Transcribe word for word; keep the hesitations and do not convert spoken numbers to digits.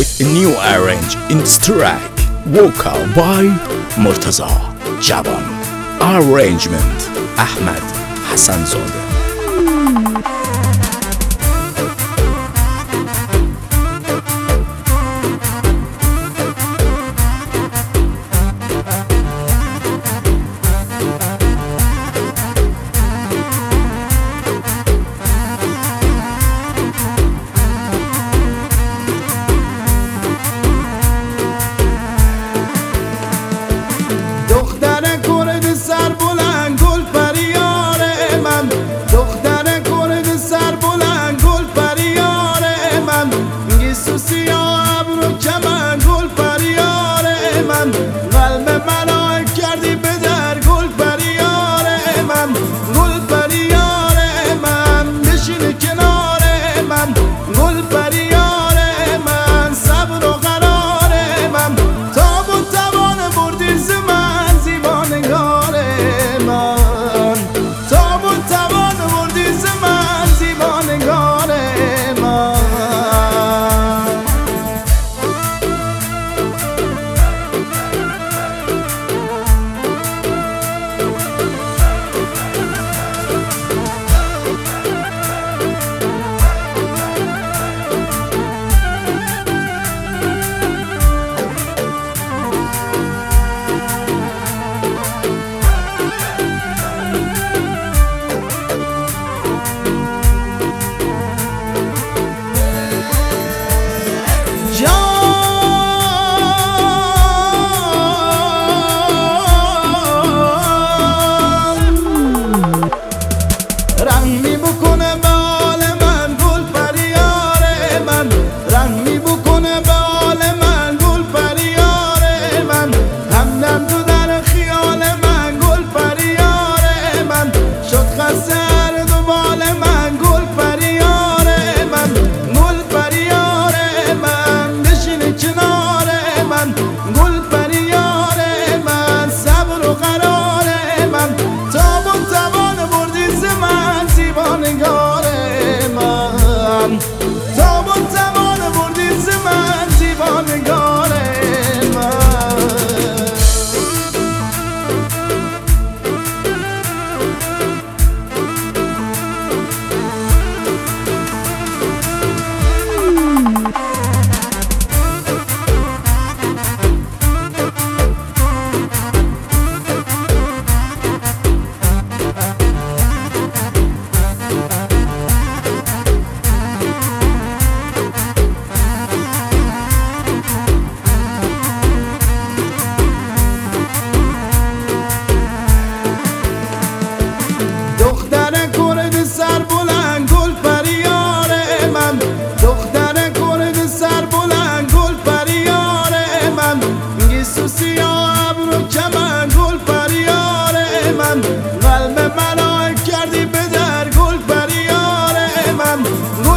with a new arrange in this track, vocal by Murtaza Jaban, arrangement Ahmed Hassanzadeh. قلب منو کردی به در گل پریار من، گل پریار من، بشین کنار من، گل پریار من، صبر و قرار من، تاب و توان بردی ز من زیبانگار من، تاب و توان بردی ز من زیبانگار من. گل پریار من، صبر و قرار من، تاب و توان بردی ز من زیبانگار من، تاب و توان بردی ز من زیبانگار من. قلب منو کردی به در گل پریار من.